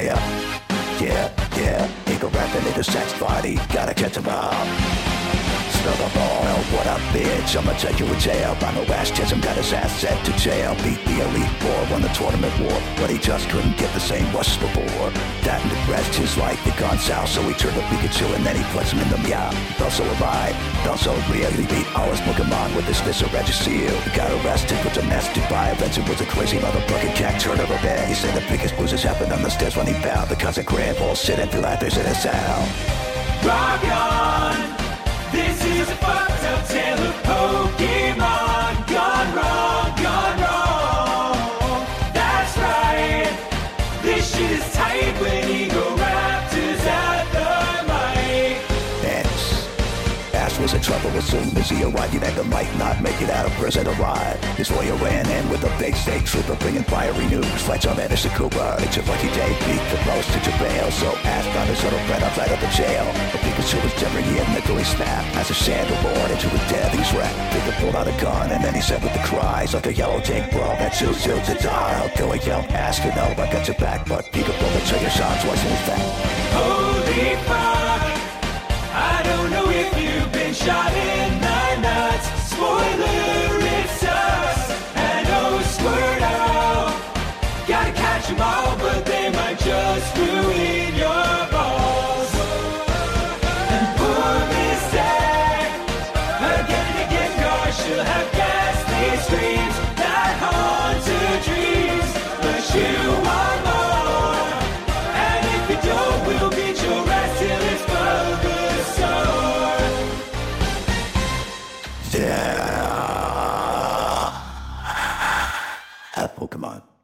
Yeah, Eagle rapping into sex body, gotta catch him up. Spill the ball, what up bitch, I'ma take you in jail. By no ass chest, I'm got his ass sent to jail. Beat the elite four, won the tournament war, but he just couldn't get the same rush before. That depressed his life, he gone south, so he turned to Pikachu and then he flexed him in the meow. Also alive, also real, he beat all his Pokemon with his fist of Registeel. He got arrested for domestic violence, it was a crazy motherfucking cat turn of a bed. He said the biggest bruises happened on the stairs when he found the cousin Grand bullshit and threw laughers in his sound. Rock on! This is a fucked up tale of Pokemon gone wrong, gone wrong. That's right. This shit is tight when Eagle Raptor's at the mic. Ash was in trouble as soon as he arrived. He had the might not make it out of prison alive. His lawyer ran in with a big state trooper bringing fiery news. Fights on Anderson Cooper. It's a lucky day, beat the most to bail. So Ash found his little friend outside of the jail. A Pikachu was different, he had mentally snapped. As a Sandra born into a death, he's wrecked. Pika pulled out a gun and then he said with the cries like a yellow tank bro, that's too soon to die. I'll kill a young Ash to know I got your back, but Pika pulled the trigger, shot twice in his back. Holy fuck! I don't know if you've been shot in the nuts. Spoiler, it sucks. And oh, squirt out. Gotta catch 'em all, but they might just ruin your balls. And poor Miss Tag, again and again, gosh, she'll have ghastly screams that haunt her dreams. But you want more. And if you don't, we'll beat your ass till it's Bulbasaur. Yeah. Pokemon.